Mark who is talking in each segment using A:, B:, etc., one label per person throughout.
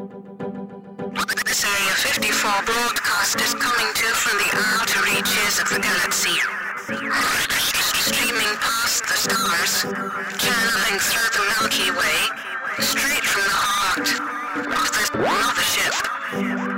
A: This Area 54 broadcast is coming to you from the outer reaches of the galaxy. Streaming past the stars, channeling through the Milky Way, straight from the heart of the mothership.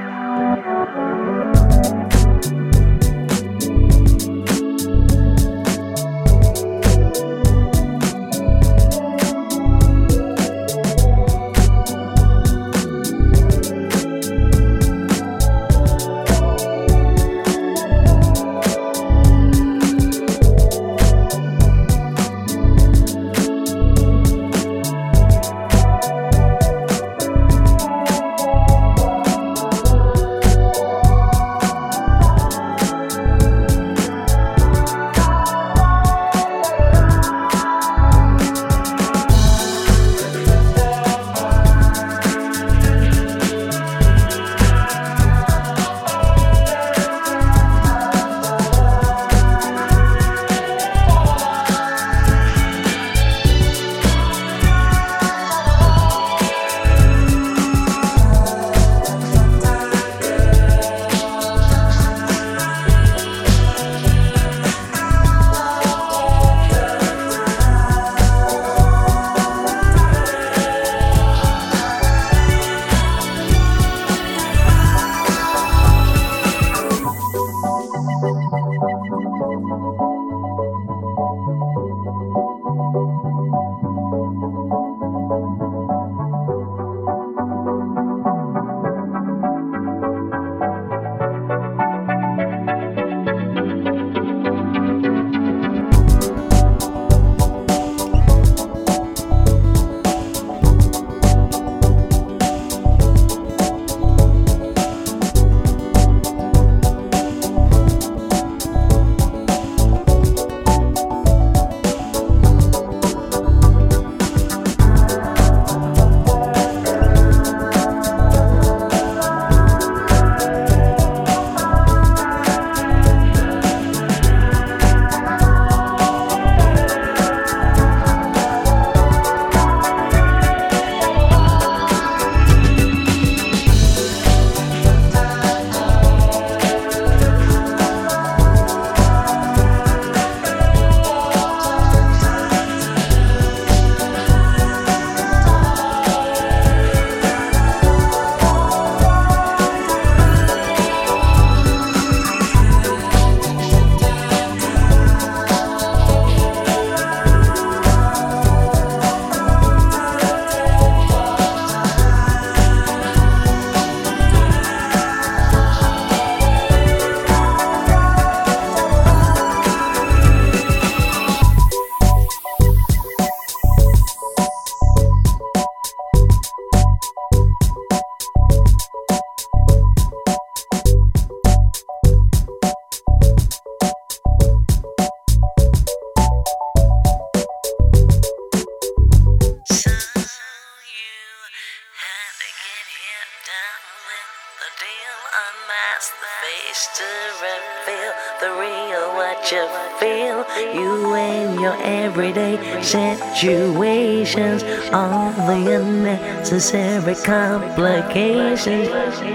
B: Situations, all the unnecessary complications.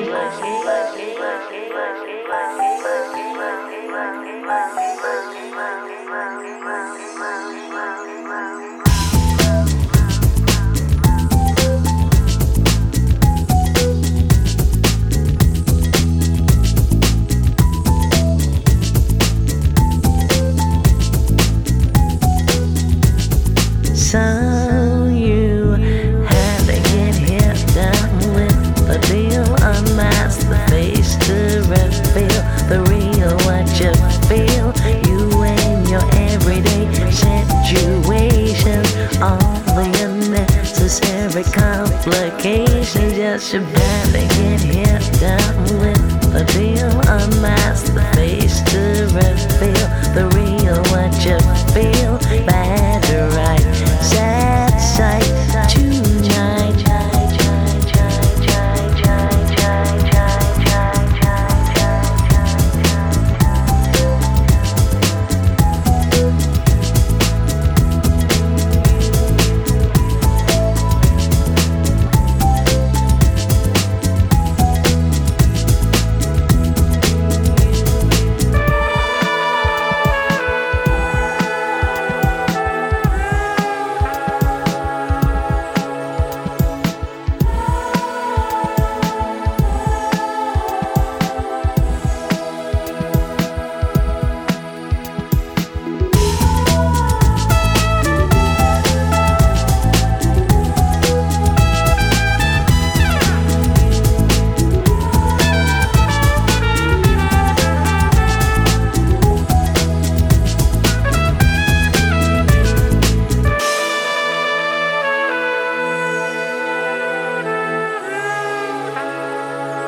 B: So you had to get hit down with the deal, unmask the face to reveal the real what you feel. You and your everyday situations, all the unnecessary complications. Just you had to get hit down with the deal, unmask the face to reveal the real what you feel. Bad or right, sad sight tonight.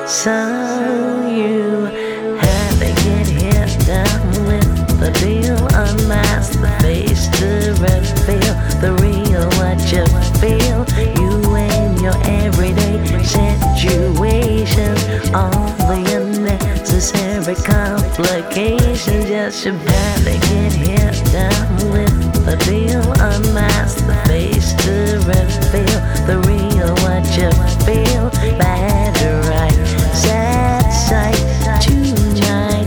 B: So you had to get hit down with the deal, unmask the face to reveal the real what you feel. You and your everyday situations, all the unnecessary complications. Just you had to get hit down with the deal, unmask the face to reveal the real what you feel. Bad or right, sad sight tonight.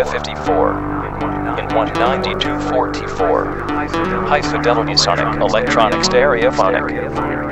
C: Area 54 in 192.44. High fidelity sonic electronic stereophonic.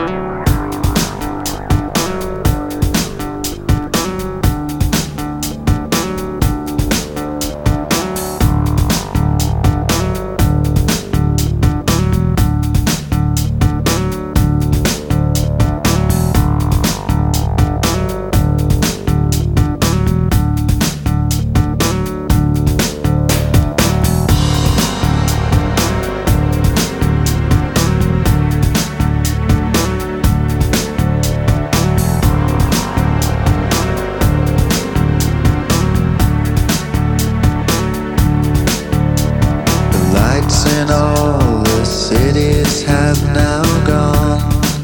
D: And all the cities have now gone.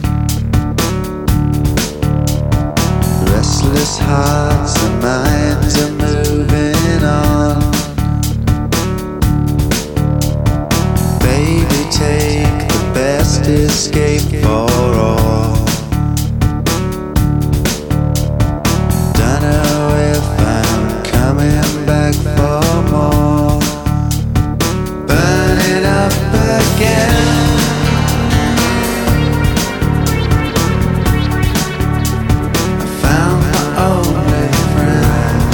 D: Restless hearts and minds are moving on. Baby, take the best escape for all. Don't know if I'm coming back for more. Burn it up again. I found my only friend.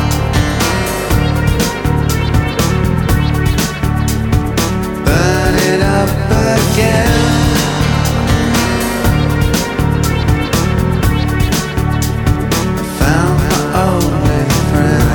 D: Burn it up again. I found my only friend.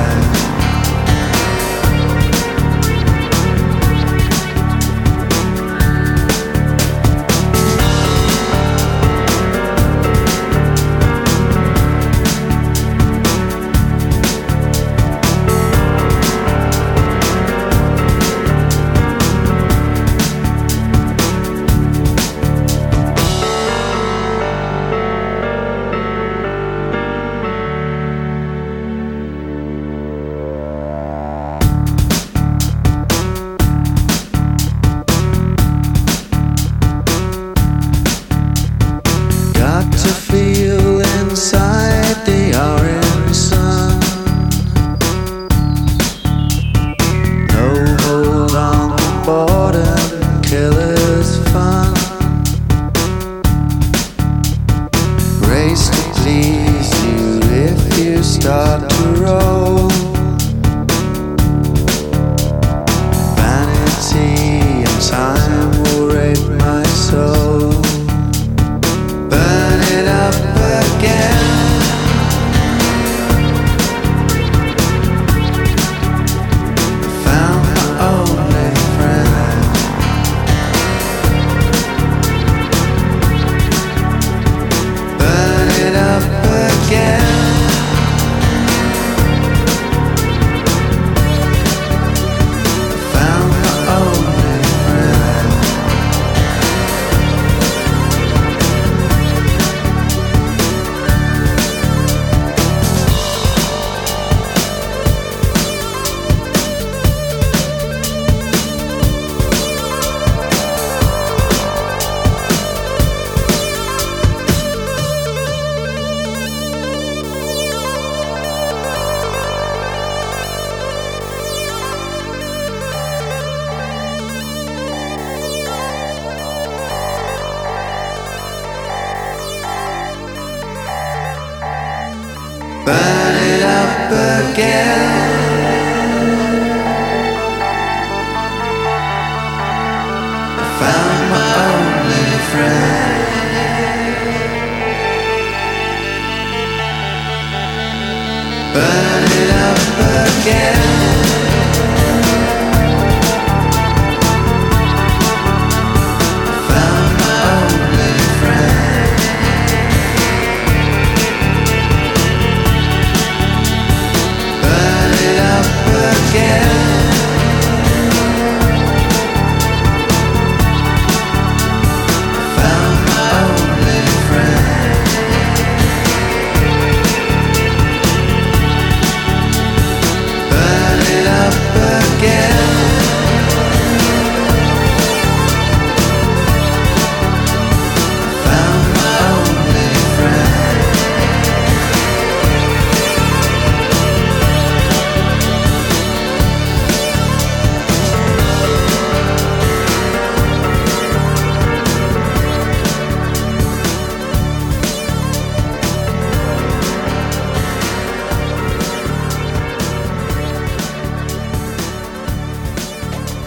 D: Got to feel inside the orange sun. No hold on the boredom, killer's fun. Race to please you if you start to roll. Vanity and time will rape my soul. Burn it up again. I found my only friend. Burn it up again.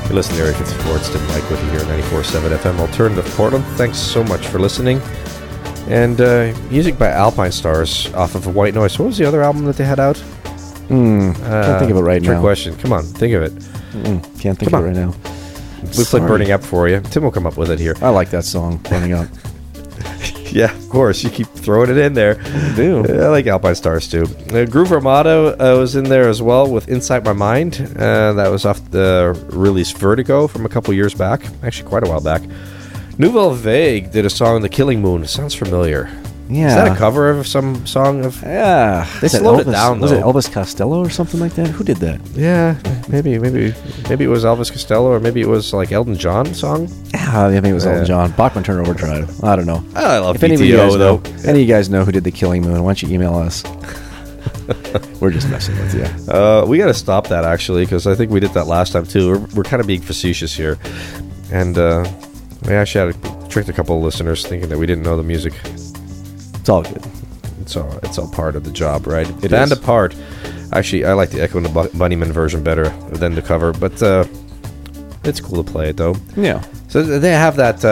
E: You listen to Area 54. It's Tim Mike with you here at 94.7 FM Alternative Portland. Thanks so much for listening. And music by Alpine Stars off of White Noise. What was the other album that they had out?
F: Can't think of it right now.
E: Trick question. Come on, think of it.
F: Can't think of it right now.
E: We played Burning Up for you. Tim will come up with it here.
F: I like that song, Burning Up.
E: Yeah, of course. You keep throwing it in there.
F: I do.
E: I like Alpine Stars, too. Groove Armada was in there as well with Inside My Mind. That was off the release Vertigo from a couple years back. Actually, quite a while back. Nouvelle Vague did a song, The Killing Moon. Sounds familiar.
F: Yeah.
E: Is that a cover of some song of...
F: Yeah.
E: They slowed it down, though.
F: Was it Elvis Costello or something like that? Who did that?
E: Yeah, maybe it was Elvis Costello, or maybe it was like Elton John song.
F: Yeah, I think it was Elton John. Bachman Turner Overdrive. I don't know.
E: I love
F: if any of you
E: BTO,
F: guys
E: though.
F: know, any of you guys know who did The Killing Moon, why don't you email us? We're just messing with you.
E: We got to stop that, actually, because I think we did that last time, too. We're kind of being facetious here. And we actually had tricked a couple of listeners thinking that we didn't know the music.
F: It's all good.
E: It's all part of the job, right?
F: It
E: Band
F: is.
E: Apart. Actually, I like the Echo and the Bunnyman version better than the cover, but it's cool to play it, though.
F: Yeah.
E: So they have that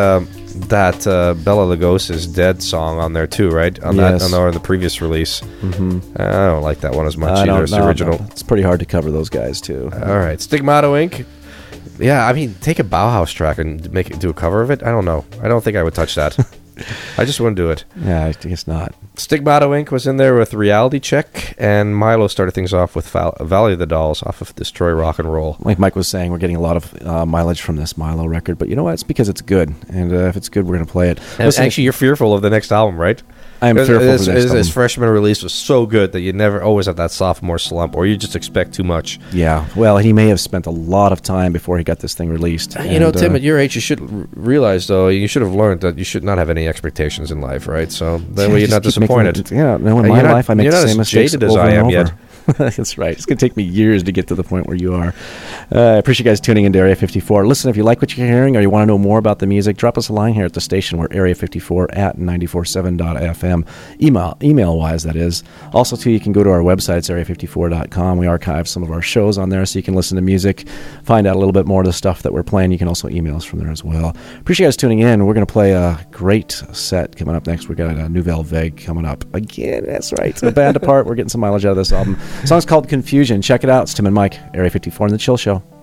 E: Bela Lugosi's Dead song on there, too, right? On the previous release. Mm-hmm. I don't like that one as much either as the original.
F: No. It's pretty hard to cover those guys, too.
E: All right. Stigmato Inc. Yeah, I mean, take a Bauhaus track and do a cover of it. I don't know. I don't think I would touch that. I just wouldn't do it.
F: Yeah, I guess not.
E: Stigmato Inc. was in there with Reality Check, and Milo started things off with Valley of the Dolls off of Destroy Rock and Roll.
F: Like Mike was saying, we're getting a lot of mileage from this Milo record, but you know what? It's because it's good, and if it's good, we're going to play it.
E: Listen, actually, you're fearful of the next album, right?
F: I am fearful of the next album.
E: His freshman release was so good that you never always have that sophomore slump, or you just expect too much.
F: Yeah, well, he may have spent a lot of time before he got this thing released.
E: You know, Tim, at your age, you should realize, though, you should have learned that you should not have any expectations in life, right? So that way you're not disappointed.
F: No, in my life, I make the same mistakes
E: jaded as
F: over
E: I
F: and
E: am
F: over.
E: yet.
F: That's right. It's going to take me years to get to the point where you are. I appreciate you guys tuning into Area 54. Listen, if you like what you're hearing or you want to know more about the music, drop us a line here at the station. We're Area54 at 947.fm. Email-wise, that is. Also, too, you can go to our website, it's area54.com. We archive some of our shows on there so you can listen to music, find out a little bit more of the stuff that we're playing. You can also email us from there as well. Appreciate you guys tuning in. We're going to play a great set coming up next. We've got a Nouvelle Vague coming up. Again, that's right. The Band Apart. We're getting some mileage out of this album. The song's called Confusion. Check it out. It's Tim and Mike, Area 54 and The Chill Show.